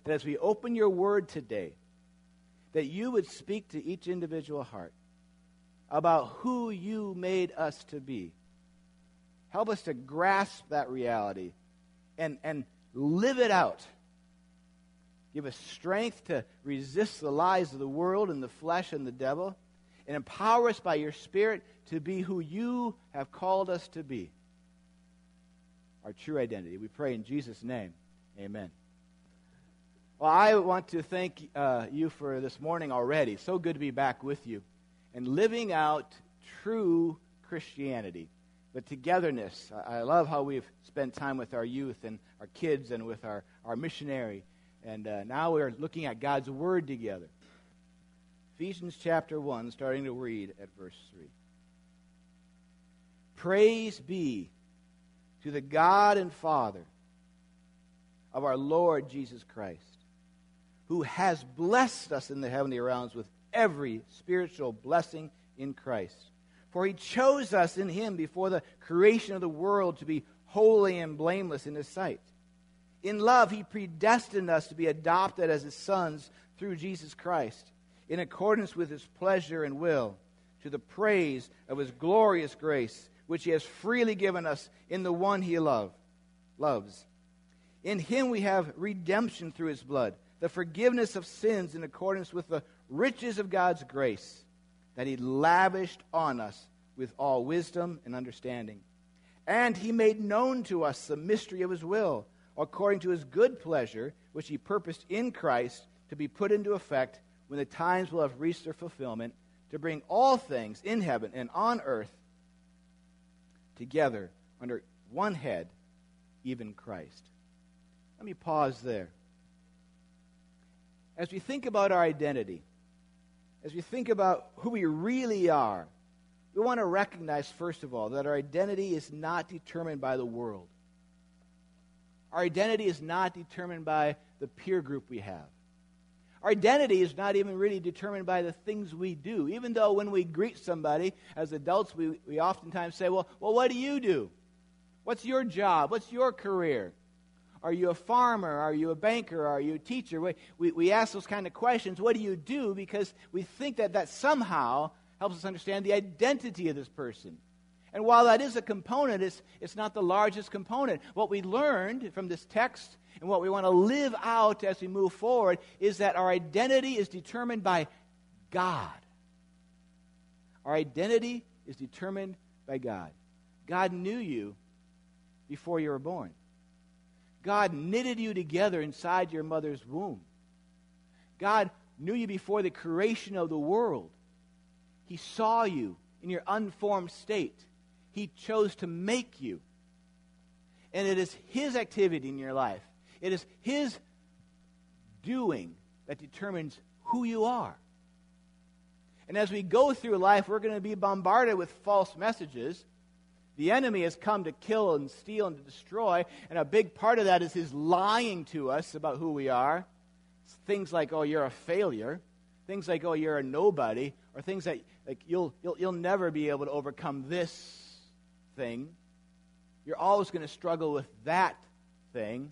that as we open your word today, that you would speak to each individual heart about who you made us to be. Help us to grasp that reality and live it out. Give us strength to resist the lies of the world and the flesh and the devil, and empower us by your Spirit to be who you have called us to be. Our true identity. We pray in Jesus' name. Amen. Well, I want to thank you for this morning already. So good to be back with you and living out true Christianity. The togetherness. I love how we've spent time with our youth and our kids and with our missionary. And now we're looking at God's Word together. Ephesians chapter 1, starting to read at verse 3. Praise be to the God and Father of our Lord Jesus Christ, who has blessed us in the heavenly realms with every spiritual blessing in Christ. For he chose us in him before the creation of the world to be holy and blameless in his sight. In love, he predestined us to be adopted as his sons through Jesus Christ, in accordance with his pleasure and will, to the praise of his glorious grace, which he has freely given us in the one he loves. In him we have redemption through his blood, the forgiveness of sins in accordance with the riches of God's grace, that he lavished on us with all wisdom and understanding. And he made known to us the mystery of his will, according to his good pleasure, which he purposed in Christ to be put into effect when the times will have reached their fulfillment, to bring all things in heaven and on earth together under one head, even Christ. Let me pause there. As we think about our identity, as we think about who we really are, we want to recognize, first of all, that our identity is not determined by the world. Our identity is not determined by the peer group we have. Our identity is not even really determined by the things we do. Even though when we greet somebody, as adults, we oftentimes say, well, what do you do? What's your job? What's your career? Are you a farmer? Are you a banker? Are you a teacher? We ask those kind of questions. What do you do? Because we think that somehow helps us understand the identity of this person. And while that is a component, it's not the largest component. What we learned from this text and what we want to live out as we move forward is that our identity is determined by God. Our identity is determined by God. God knew you before you were born. God knitted you together inside your mother's womb. God knew you before the creation of the world. He saw you in your unformed state. He chose to make you. And it is his activity in your life. It is his doing that determines who you are. And as we go through life, we're going to be bombarded with false messages. The enemy has come to kill and steal and to destroy, and a big part of that is his lying to us about who we are. Things like, oh, you're a failure. Things like, oh, you're a nobody. Or things like you'll never be able to overcome this thing. You're always going to struggle with that thing.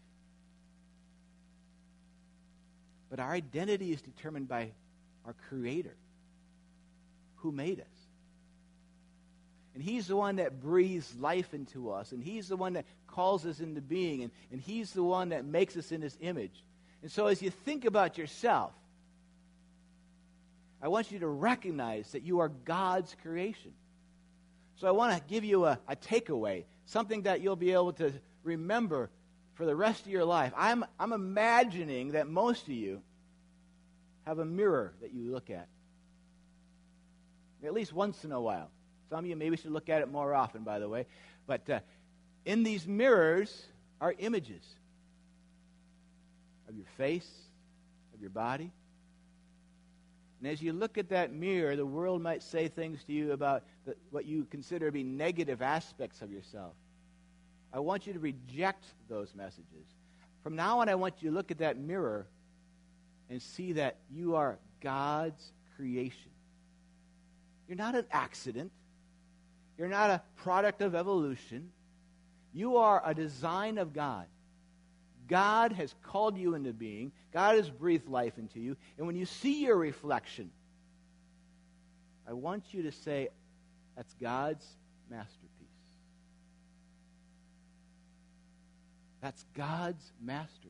But our identity is determined by our Creator, who made us. And he's the one that breathes life into us. And he's the one that calls us into being. And he's the one that makes us in his image. And so as you think about yourself, I want you to recognize that you are God's creation. So I want to give you a takeaway, something that you'll be able to remember for the rest of your life. I'm imagining that most of you have a mirror that you look at least once in a while. Some of you maybe should look at it more often, by the way. But in these mirrors are images of your face, of your body. And as you look at that mirror, the world might say things to you about what you consider to be negative aspects of yourself. I want you to reject those messages. From now on, I want you to look at that mirror and see that you are God's creation. You're not an accident. You're not a product of evolution. You are a design of God. God has called you into being. God has breathed life into you. And when you see your reflection, I want you to say, that's God's masterpiece. That's God's masterpiece.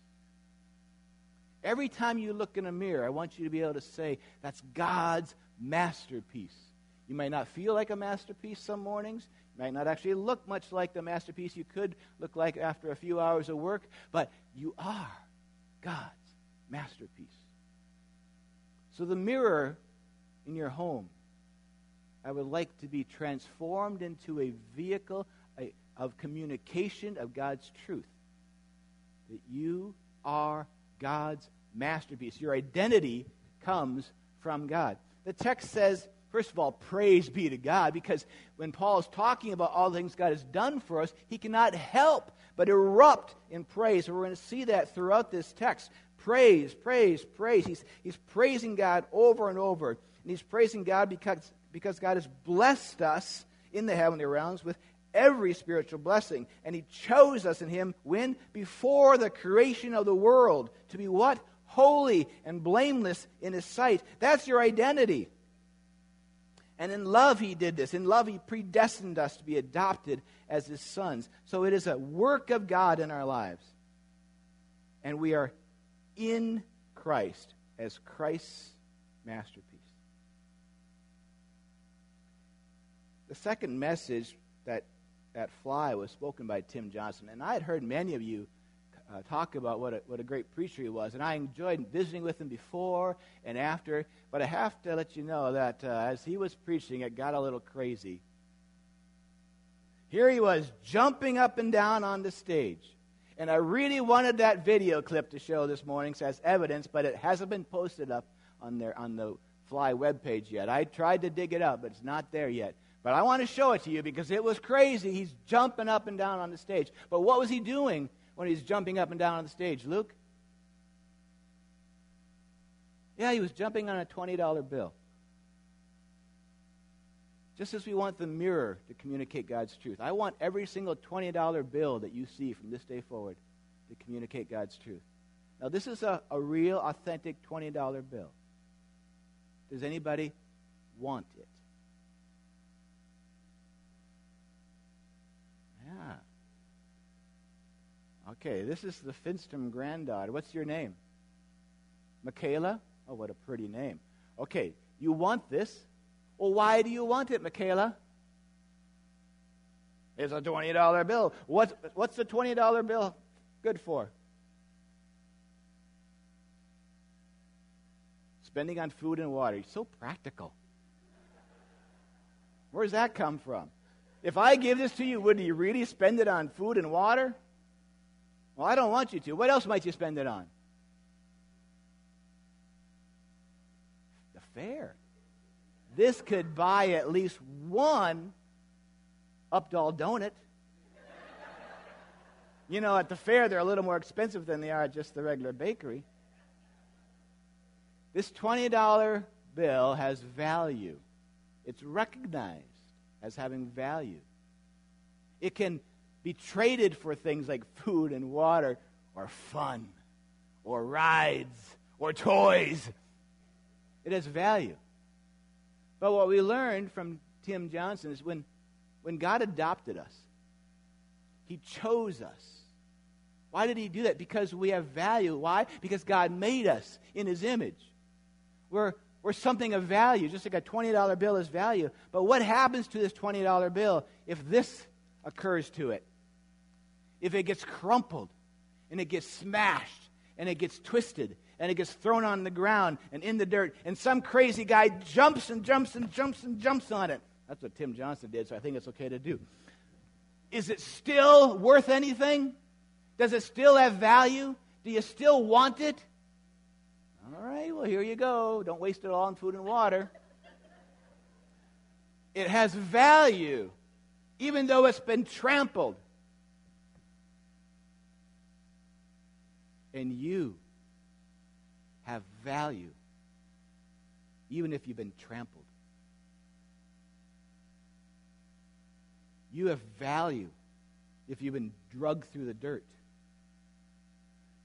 Every time you look in a mirror, I want you to be able to say, that's God's masterpiece. You might not feel like a masterpiece some mornings. You might not actually look much like the masterpiece you could look like after a few hours of work, but you are God's masterpiece. So the mirror in your home, I would like to be transformed into a vehicle of communication of God's truth. That you are God's masterpiece. Your identity comes from God. The text says, first of all, praise be to God, because when Paul is talking about all the things God has done for us, he cannot help but erupt in praise. So we're going to see that throughout this text. Praise, praise, praise. He's praising God over and over. And he's praising God because God has blessed us in the heavenly realms with every spiritual blessing. And he chose us in him when? Before the creation of the world to be what? Holy and blameless in his sight. That's your identity. And in love he did this. In love he predestined us to be adopted as his sons. So it is a work of God in our lives. And we are in Christ as Christ's masterpiece. The second message that Fly was spoken by Tim Johnson. And I had heard many of you talk about what a great preacher he was. And I enjoyed visiting with him before and after. But I have to let you know that as he was preaching, it got a little crazy. Here he was jumping up and down on the stage. And I really wanted that video clip to show this morning as evidence, but it hasn't been posted up on the Fly webpage yet. I tried to dig it up, but it's not there yet. But I want to show it to you because it was crazy. He's jumping up and down on the stage. But what was he doing when he's jumping up and down on the stage, Luke? Yeah, he was jumping on a $20 bill. Just as we want the mirror to communicate God's truth. I want every single $20 bill that you see from this day forward to communicate God's truth. Now, this is a real, authentic $20 bill. Does anybody want it? Yeah. Okay, this is the Finstrom granddaughter. What's your name? Michaela? Oh, what a pretty name. Okay, you want this. Well, why do you want it, Michaela? It's a $20 bill. What's the $20 bill good for? Spending on food and water. You're so practical. Where does that come from? If I give this to you, would you really spend it on food and water? Well, I don't want you to. What else might you spend it on? The fair. This could buy at least one Updahl donut. You know, at the fair, they're a little more expensive than they are at just the regular bakery. This $20 bill has value. It's recognized as having value. It can be traded for things like food and water or fun or rides or toys. It has value. But what we learned from Tim Johnson is when God adopted us, he chose us. Why did he do that? Because we have value. Why? Because God made us in his image. We're something of value, just like a $20 bill is value. But what happens to this $20 bill if this occurs to it? If it gets crumpled, and it gets smashed, and it gets twisted, and it gets thrown on the ground and in the dirt, and some crazy guy jumps and jumps and jumps and jumps on it. That's what Tim Johnson did, so I think it's okay to do. Is it still worth anything? Does it still have value? Do you still want it? All right, well, here you go. Don't waste it all on food and water. It has value, even though it's been trampled. And you have value, even if you've been trampled. You have value if you've been drugged through the dirt.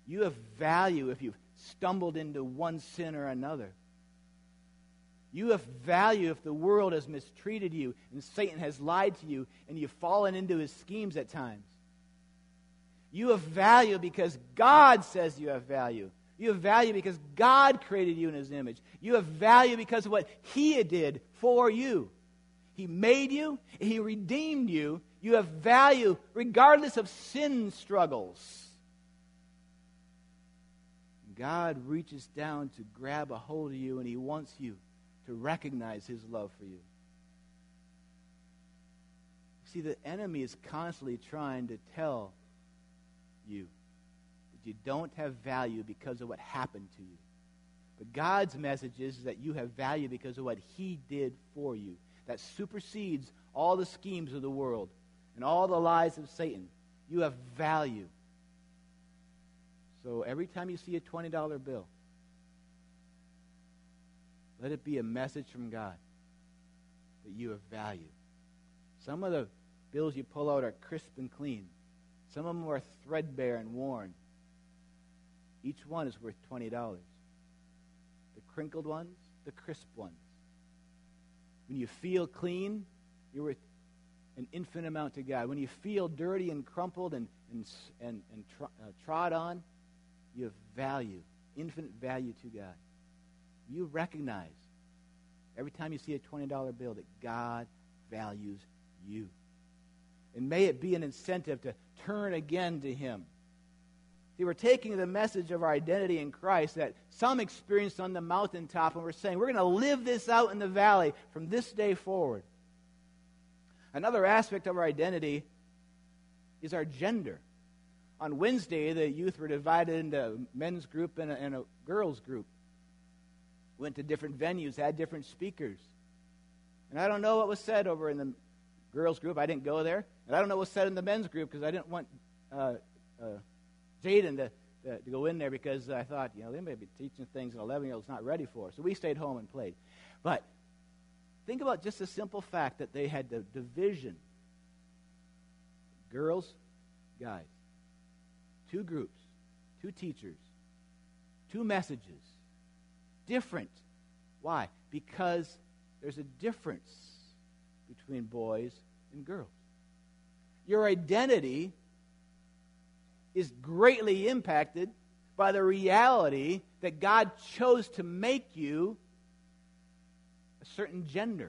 You have value if you've stumbled into one sin or another. You have value if the world has mistreated you and Satan has lied to you and you've fallen into his schemes at times. You have value because God says you have value. You have value because God created you in his image. You have value because of what he did for you. He made you. He redeemed you. You have value regardless of sin struggles. God reaches down to grab a hold of you, and he wants you to recognize his love for you. See, the enemy is constantly trying to tell you that you don't have value because of what happened to you. But God's message is that you have value because of what he did for you. That supersedes all the schemes of the world and all the lies of Satan. You have value. So every time you see a $20 bill, let it be a message from God that you have value. Some of the bills you pull out are crisp and clean. Some of them are threadbare and worn. Each one is worth $20. The crinkled ones, the crisp ones. When you feel clean, you're worth an infinite amount to God. When you feel dirty and crumpled and trod on, you have value, infinite value to God. You recognize every time you see a $20 bill that God values you. And may it be an incentive to turn again to him. See, we're taking the message of our identity in Christ that some experienced on the mountaintop, and we're saying we're going to live this out in the valley from this day forward. Another aspect of our identity is our gender. On Wednesday, the youth were divided into a men's group and a girls' group. Went to different venues, had different speakers. And I don't know what was said over in the girls' group. I didn't go there. And I don't know what was said in the men's group because I didn't want Jaden to go in there because I thought, they may be teaching things an 11-year-old's not ready for. So we stayed home and played. But think about just the simple fact that they had the division. Girls, guys. 2 groups, 2 teachers, 2 messages. Different. Why? Because there's a difference between boys and girls. Your identity is greatly impacted by the reality that God chose to make you a certain gender.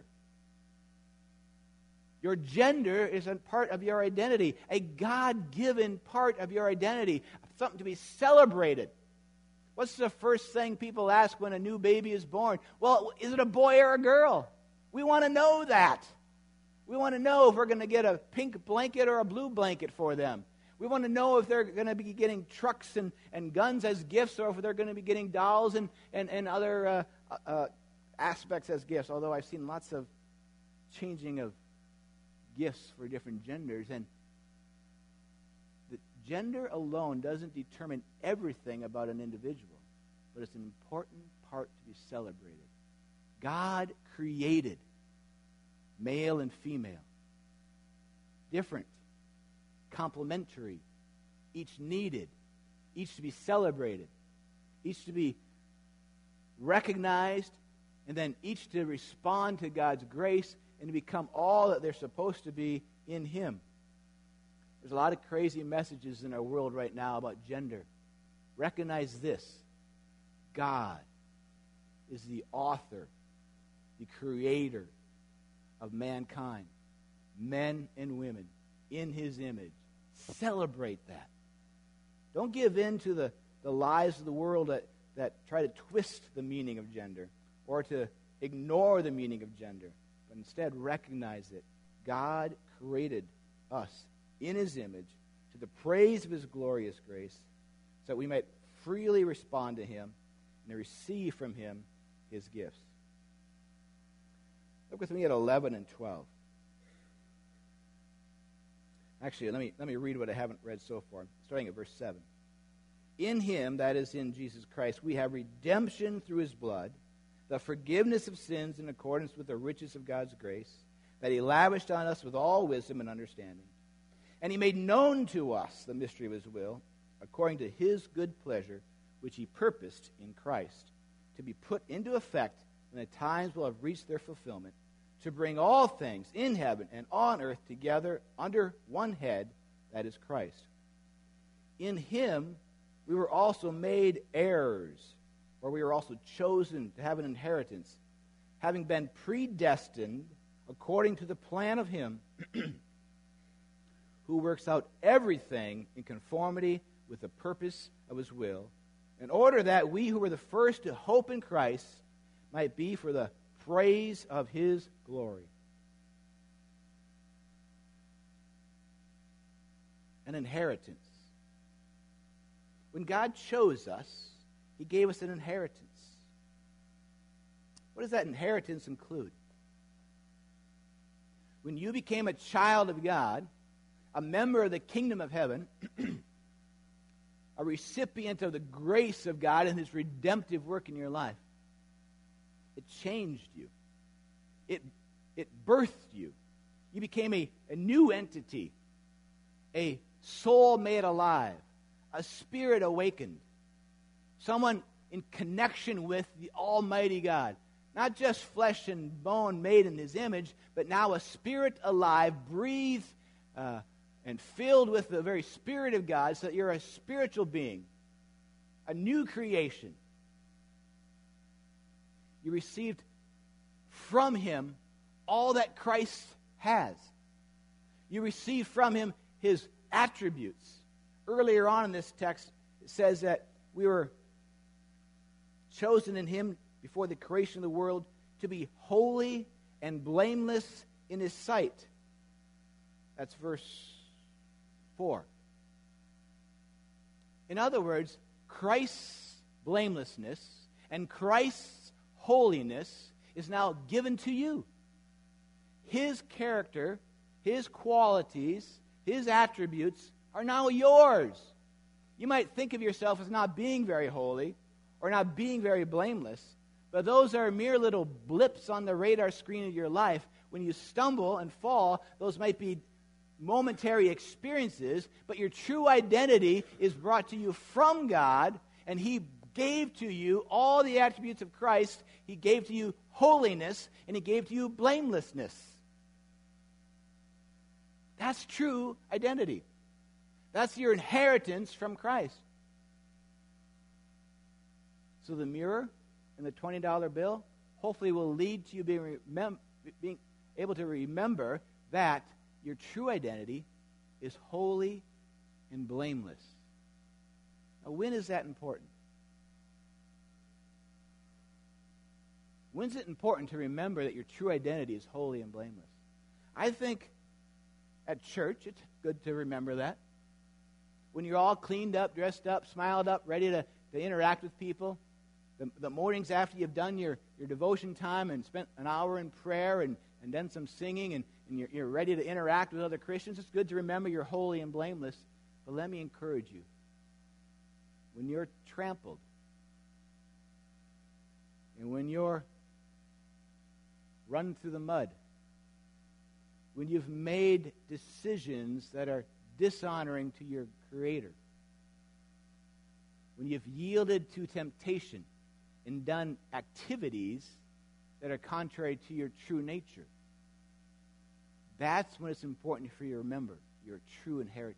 Your gender is a part of your identity, a God-given part of your identity, something to be celebrated. What's the first thing people ask when a new baby is born? Well, is it a boy or a girl? We want to know that. We want to know if we're going to get a pink blanket or a blue blanket for them. We want to know if they're going to be getting trucks and guns as gifts or if they're going to be getting dolls and other aspects as gifts, although I've seen lots of changing of gifts for different genders. And the gender alone doesn't determine everything about an individual, but it's an important part to be celebrated. God created male and female, different, complementary, each needed, each to be celebrated, each to be recognized, and then each to respond to God's grace and to become all that they're supposed to be in him. There's a lot of crazy messages in our world right now about gender. Recognize this. God is the author, the creator of mankind, men and women, in his image. Celebrate that. Don't give in to the lies of the world that try to twist the meaning of gender or to ignore the meaning of gender. But instead recognize that God created us in his image to the praise of his glorious grace so that we might freely respond to him and receive from him his gifts. Look with me at 11 and 12. Actually, let me read what I haven't read so far, starting at verse 7. In him, that is in Jesus Christ, we have redemption through his blood, the forgiveness of sins in accordance with the riches of God's grace, that he lavished on us with all wisdom and understanding. And he made known to us the mystery of his will, according to his good pleasure, which he purposed in Christ, to be put into effect when the times will have reached their fulfillment, to bring all things in heaven and on earth together under one head, that is Christ. In him we were also made heirs, or we were also chosen to have an inheritance, having been predestined according to the plan of him who works out everything in conformity with the purpose of his will, in order that we who were the first to hope in Christ might be for the praise of his glory. An inheritance. When God chose us, he gave us an inheritance. What does that inheritance include? When you became a child of God, a member of the kingdom of heaven, a recipient of the grace of God and his redemptive work in your life, it changed you. It birthed you. You became a new entity, a soul made alive, a spirit awakened, someone in connection with the Almighty God. Not just flesh and bone made in his image, but now a spirit alive, breathed and filled with the very Spirit of God, so that you're a spiritual being, a new creation. You received from him all that Christ has. You received from him his attributes. Earlier on in this text, it says that we were chosen in him before the creation of the world to be holy and blameless in his sight. That's verse 4. In other words, Christ's blamelessness and Christ's holiness is now given to you. His character, his qualities, his attributes are now yours. You might think of yourself as not being very holy or not being very blameless, but those are mere little blips on the radar screen of your life. When you stumble and fall, those might be momentary experiences, but your true identity is brought to you from God, and he gave to you all the attributes of Christ. He gave to you holiness, and he gave to you blamelessness. That's true identity. That's your inheritance from Christ. So the mirror and the $20 bill hopefully will lead to you being able to remember that your true identity is holy and blameless. Now, when is that important? When is it important to remember that your true identity is holy and blameless? I think at church it's good to remember that. When you're all cleaned up, dressed up, smiled up, ready to interact with people, the mornings after you've done your devotion time and spent an hour in prayer and done some singing and you're ready to interact with other Christians, it's good to remember you're holy and blameless. But let me encourage you. When you're trampled and when you're run through the mud, when you've made decisions that are dishonoring to your Creator, when you've yielded to temptation and done activities that are contrary to your true nature, that's when it's important for you to remember your true inheritance.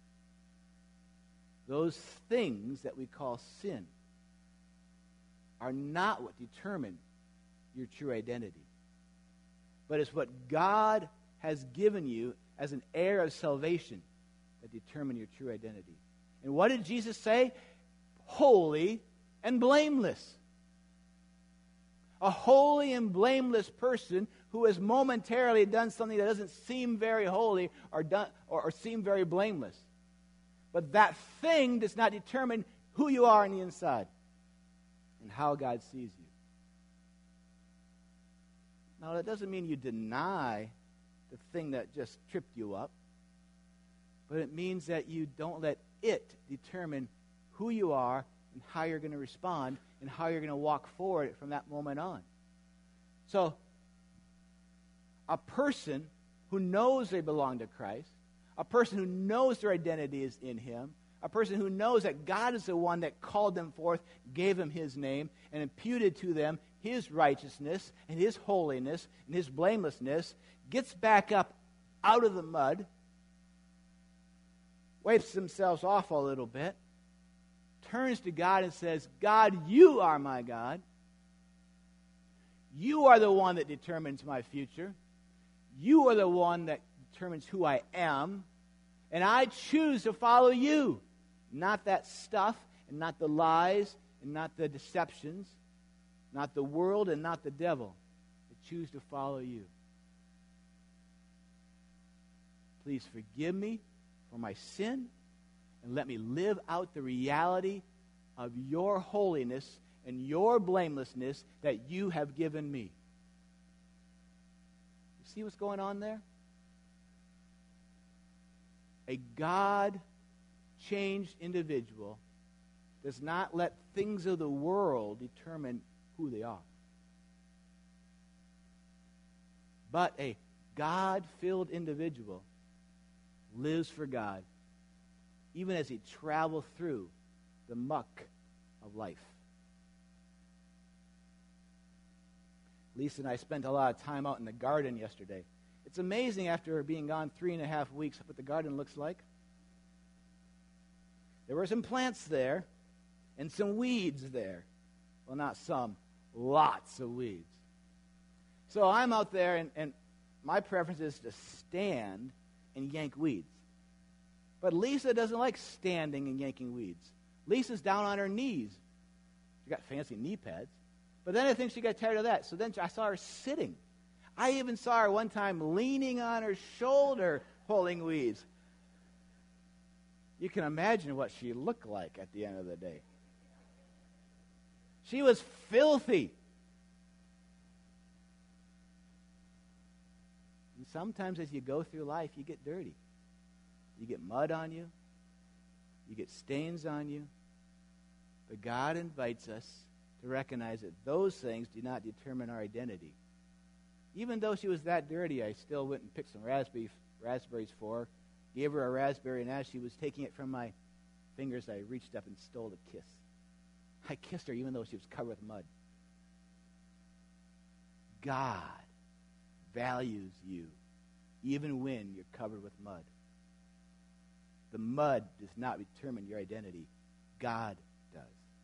Those things that we call sin are not what determine your true identity, but it's what God has given you as an heir of salvation that determine your true identity. And what did Jesus say? Holy and blameless. A holy and blameless person who has momentarily done something that doesn't seem very holy or seem very blameless. But that thing does not determine who you are on the inside and how God sees you. Now, that doesn't mean you deny the thing that just tripped you up, but it means that you don't let it determine who you are and how you're going to respond and how you're going to walk forward from that moment on. So, a person who knows they belong to Christ, a person who knows their identity is in Him, A person who knows that God is the one that called them forth, gave them his name, and imputed to them his righteousness and his holiness and his blamelessness, gets back up out of the mud, wipes themselves off a little bit, turns to God and says, God, you are my God. You are the one that determines my future. You are the one that determines who I am. And I choose to follow you. Not that stuff, and not the lies, and not the deceptions, not the world, and not the devil. I choose to follow you. Please forgive me for my sin, and let me live out the reality of your holiness and your blamelessness that you have given me. You see what's going on there? A God-changed individual does not let things of the world determine who they are. But a God-filled individual lives for God, even as he travels through the muck of life. Lisa and I spent a lot of time out in the garden yesterday. It's amazing after being gone 3.5 weeks what the garden looks like. There were some plants there and some weeds there. Well, not some, lots of weeds. So I'm out there, and my preference is to stand and yank weeds. But Lisa doesn't like standing and yanking weeds. Lisa's down on her knees. She got fancy knee pads. But then I think she got tired of that. So then I saw her sitting. I even saw her one time leaning on her shoulder, pulling weeds. You can imagine what she looked like at the end of the day. She was filthy. And sometimes as you go through life, you get dirty. You get mud on you. You get stains on you. But God invites us to recognize that those things do not determine our identity. Even though she was that dirty, I still went and picked some raspberries for her, gave her a raspberry, and as she was taking it from my fingers, I reached up and stole a kiss. I kissed her even though she was covered with mud. God values you even when you're covered with mud. The mud does not determine your identity. God does.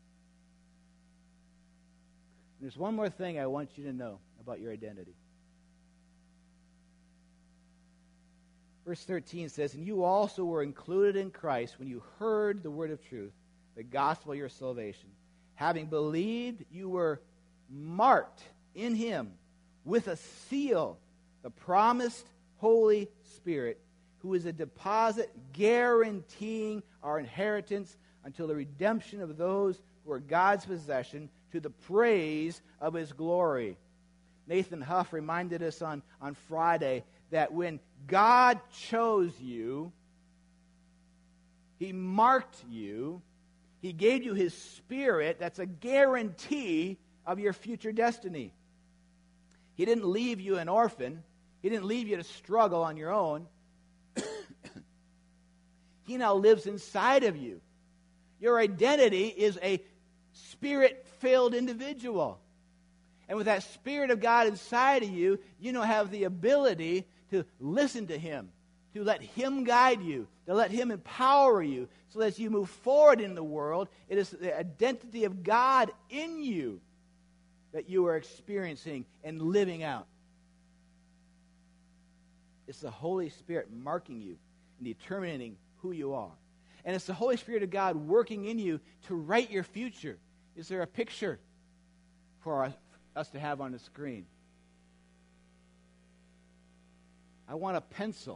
And there's one more thing I want you to know about your identity. Verse 13 says, "And you also were included in Christ when you heard the word of truth, the gospel of your salvation. Having believed, you were marked in him with a seal, the promised Holy Spirit, who is a deposit guaranteeing our inheritance until the redemption of those who are God's possession, to the praise of his glory." Nathan Huff reminded us on Friday that when God chose you, he marked you, he gave you his Spirit. That's a guarantee of your future destiny. He didn't leave you an orphan. He didn't leave you to struggle on your own. He now lives inside of you. Your identity is a Spirit-filled individual. And with that Spirit of God inside of you, you now have the ability to listen to him, to let him guide you, to let him empower you, so that as you move forward in the world, it is the identity of God in you that you are experiencing and living out. It's the Holy Spirit marking you and determining who you are. And it's the Holy Spirit of God working in you to write your future. Is there a picture for us to have on the screen? I want a pencil.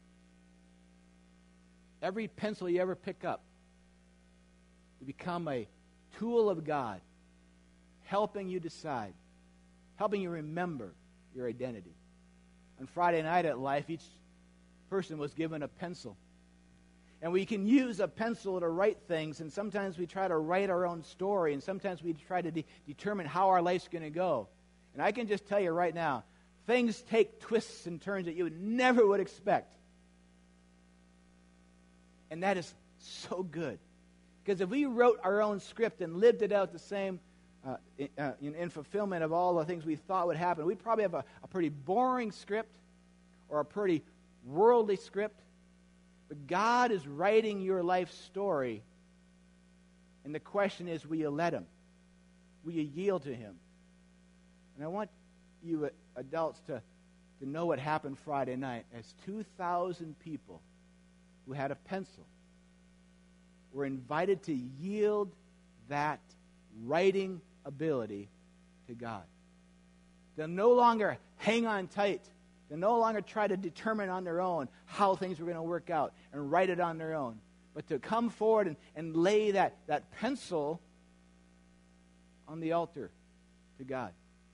Every pencil you ever pick up to become a tool of God, helping you decide, helping you remember your identity. On Friday night at Life, each person was given a pencil. And we can use a pencil to write things, and sometimes we try to write our own story, and sometimes we try to determine how our life's going to go. And I can just tell you right now, things take twists and turns that you never would expect. And that is so good. Because if we wrote our own script and lived it out the same in fulfillment of all the things we thought would happen, we'd probably have a pretty boring script or a pretty worldly script. But God is writing your life story, and the question is, will you let him? Will you yield to him? And I want you adults to know what happened Friday night as 2,000 people who had a pencil were invited to yield that writing ability to God. They'll no longer hang on tight. They'll no longer try to determine on their own how things were going to work out and write it on their own. But to come forward and lay that pencil on the altar to God.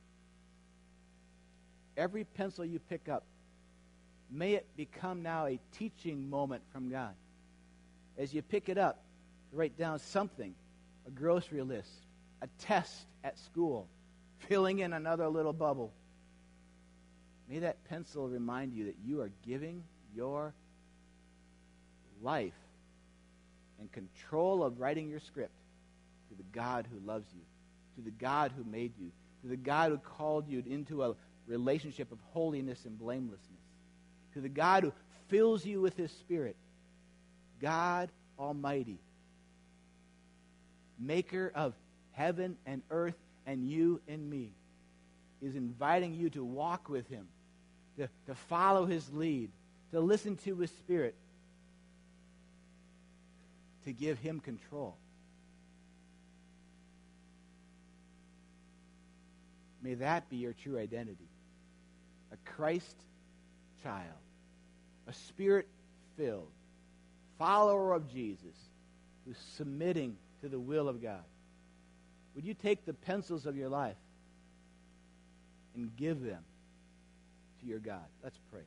Every pencil you pick up, may it become now a teaching moment from God. As you pick it up, write down something, a grocery list, a test at school, filling in another little bubble. May that pencil remind you that you are giving your life and control of writing your script to the God who loves you, to the God who made you, to the God who called you into a relationship of holiness and blamelessness, to the God who fills you with his Spirit, God Almighty, maker of heaven and earth and you and me, is inviting you to walk with him, to follow his lead, to listen to his Spirit, to give him control. May that be your true identity. A Christ child, a Spirit-filled follower of Jesus who's submitting to the will of God. Would you take the pencils of your life and give them to your God? Let's pray.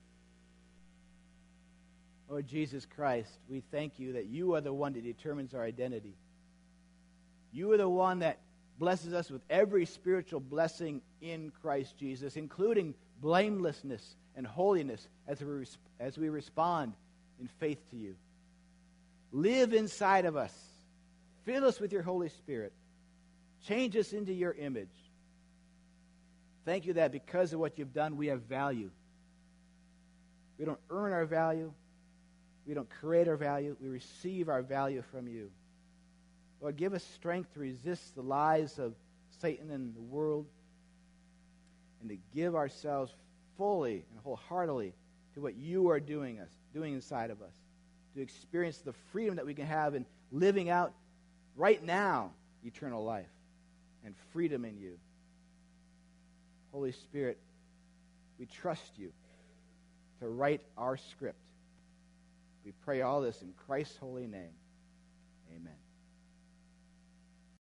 Lord Jesus Christ, we thank you that you are the one that determines our identity. You are the one that blesses us with every spiritual blessing in Christ Jesus, including blamelessness and holiness as we respond in faith to you. Live inside of us. Fill us with your Holy Spirit. Change us into your image. Thank you that because of what you've done, we have value. We don't earn our value. We don't create our value. We receive our value from you. Lord, give us strength to resist the lies of Satan and the world, and to give ourselves fully and wholeheartedly to what you are doing inside of us, to experience the freedom that we can have in living out right now eternal life and freedom in you. Holy Spirit, we trust you to write our script. We pray all this in Christ's holy name. Amen.